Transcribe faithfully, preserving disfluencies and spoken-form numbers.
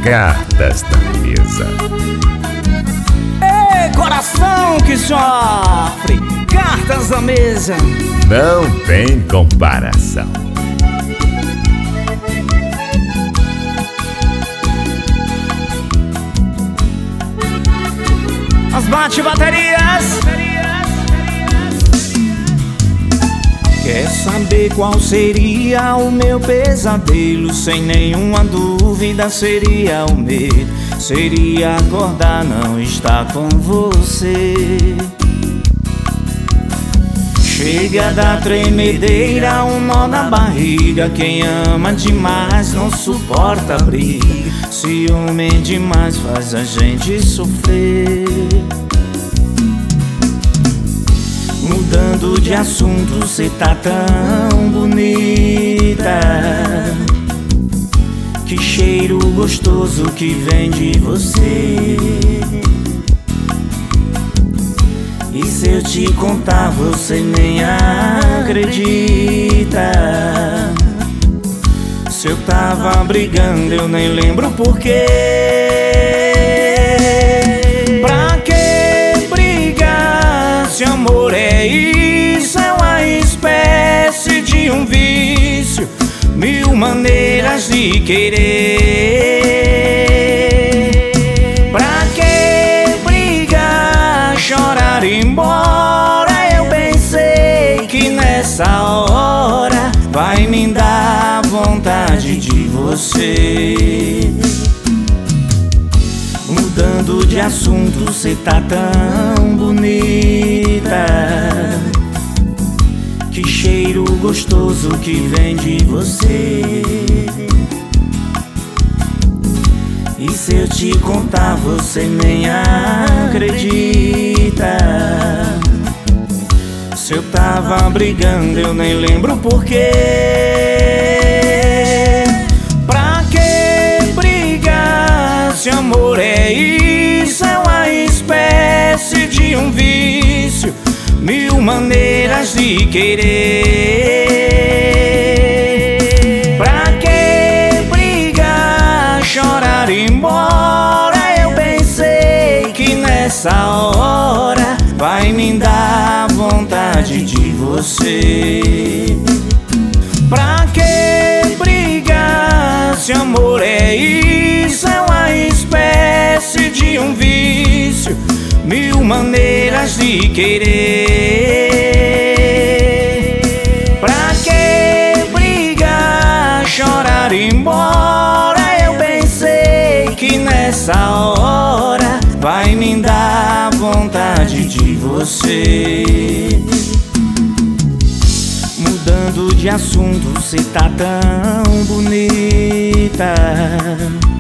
Cartas da Mesa. Ei, coração que sofre, cartas da mesa. Não tem comparação. As bate-baterias. Quer saber qual seria o meu pesadelo? Sem nenhuma dúvida seria o medo. Seria acordar, não estar com você. Chega da tremedeira, um nó na barriga. Quem ama demais não suporta briga. Ciúme demais faz a gente sofrer. Mudando de assunto, cê tá tão bonita. Que cheiro gostoso que vem de você. E se eu te contar, você nem acredita. Se eu tava brigando, eu nem lembro porquê. Pra que brigar se amor é isso? É uma espécie de um vício, mil maneiras de querer. Pra que brigar, chorar, ir embora? Eu pensei que nessa hora vai me dar vontade de você. Mudando de assunto, cê tá tão bonita. Que cheiro gostoso que vem de você. E se eu te contar, você nem acredita. Se eu tava brigando, eu nem lembro porquê. Pra que brigar se amor é isso? É uma espécie de um vício, mil maneiras de querer. Pra que brigar, chorar, ir embora? Eu pensei que nessa hora vai me dar vontade de você. Pra que brigar se amor é isso? É uma espécie de um vício, mil maneiras de querer. Pra que brigar, chorar, ir embora? Eu pensei que nessa hora vai me dar vontade de você. Mudando de assunto, cê tá tão bonita.